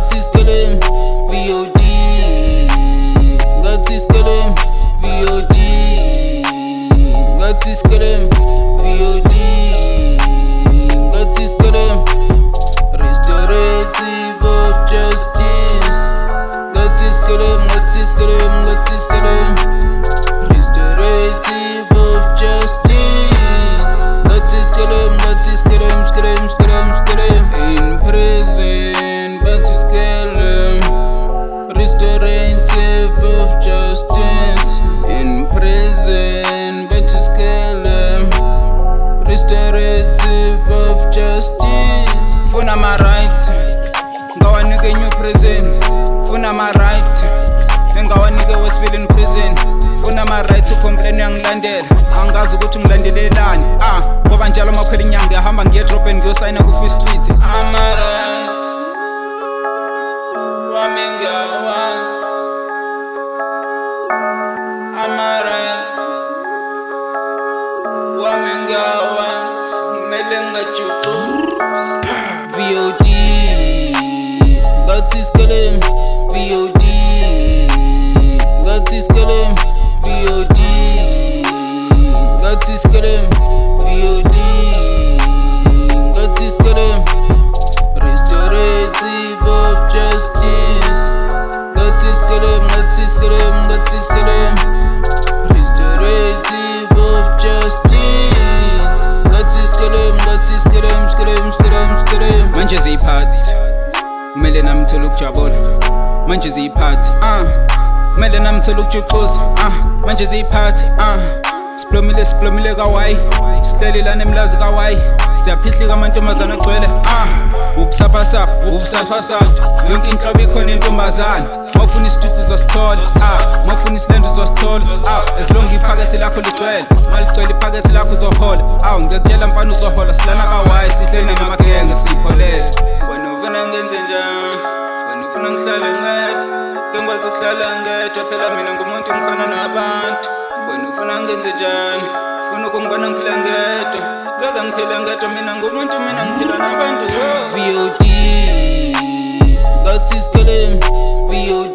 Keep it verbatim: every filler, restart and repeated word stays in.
ngathi skelem V O D, ngathi skelem V O D, ngathi skelem V O D, ngathi skelem restorative of justice, ngathi skelem ngathi skelem ngathi skelem restorative of justice, ngathi skelem ngathi skelem skelem skelem skelem in prison ngathi skelem restorative of justice in prison ngathi skelem restorative of justice. Funa my right ngawanike new prison, funa my right ngawanike Westfield in prison, funa my right ucomplain yangilandela angazi ukuthi ngilandelelani ah ngoba njalo maphela inyanga yahamba ngiye drop and ngiyosayina ku Free Street. I'm right wami ngawazi, I'm right wami ngawazi kumele ngajuquz V O D, ngathi skelem V O D, ngathi skelem V O D, ngathi skelem V O D, ngathi skelem restorative of justice, ngathi skelem ngathi skelem ngathi skelem restorative of justice, ngathi skelem ngathi skelem skelem skelem skelem. Manje ziyiphathi kumele nami ngithole ukujabula, manje ziyiphathi ah kumele nami ngithole ukujuxuza ah manje ziyiphathi ah siplomile siplomile kawayi sihlelelana emlazi kawayi siyaphihlika amantombazana agcwele ah ubusaphasapha ubusaphasapha yonke inhlobo ikhona intombazana mawufuna isithuthi uzosithola ah mawufuna isilendo uzosithola ah as long iphakethe lakho ligcwele maligcwele iphakethe lakho uzohola awu ngiyakutshela mfana uzohola silana kawayi sihleli namagenge siyipholele. Wena ufuna ngenze njani, wena ufuna ngihlale ngedwa ngikwazi ukuhlala ngedwa phela mina ngumuntu ngifana nabantu, wena ufuna ngenze njani ufuna ukungibona ngiphila ngedwa ngeke ngiphila ngedwa mina ngumuntu mina ngiphila nabantu. V O D ngathi skelem V O D,